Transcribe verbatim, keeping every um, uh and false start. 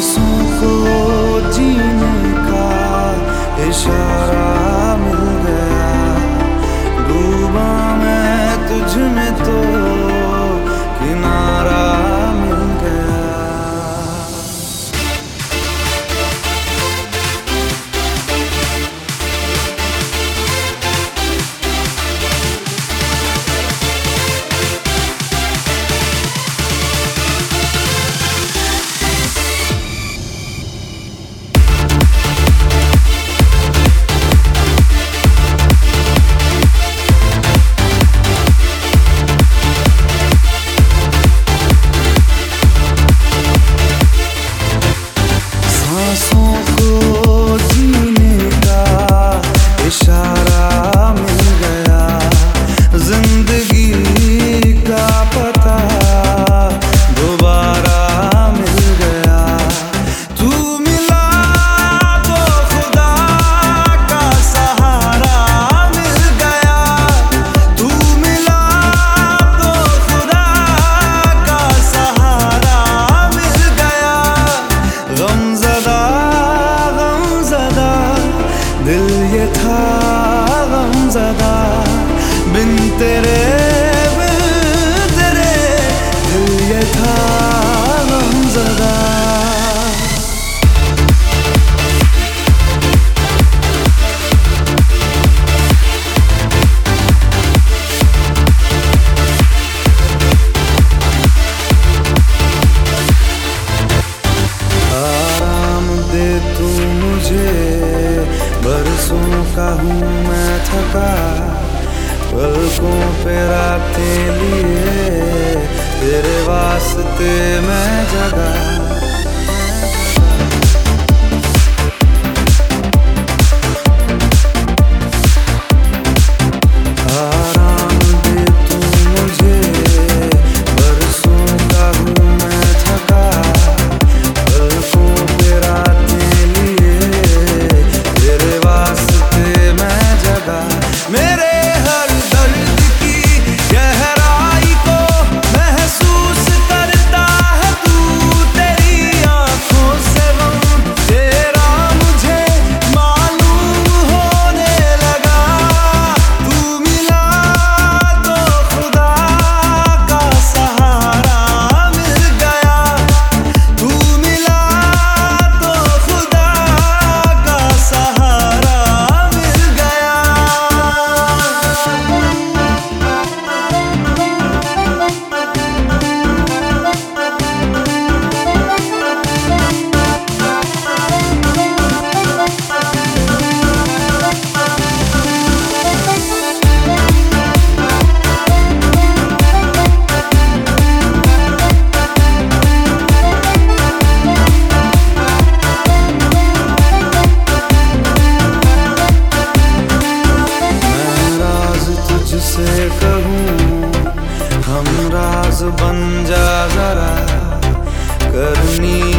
सांसों को जीने का इशारा मिल गया, डूबा मैं तुझ में तो किनारा मिल गया। सांसों को जीने का इशारा मिल गया, जिंदगी का पता दोबारा मिल गया। तू मिला तो खुदा का सहारा मिल गया, तू मिला तो खुदा का सहारा मिल गया। गमज़दा गमज़दा दिल ये था गमज़दा, बिन तेरे बिन तेरे दिल ये था गमज़दा। आराम दे तू मुझे, बरसों का हूँ मैं थका, पलकों पे रातें लिए तेरे वास्ते मैं जगा। आराम दे तू मुझे, बरसों का हूँ मैं थका, पलकों पे रातें लिए तेरे वास्ते मैं जगा। मेरे हर दर्द की गहराई को महसूस करता है तू, तेरी आंखों से गम तेरा मुझे मालूम होने लगा। तू मिला तो खुदा का सहारा मिल गया, तू मिला तो खुदा का सहारा मिल गया। मैं राज तुझसे कहूँ, हम राज बन जा जरा, करनी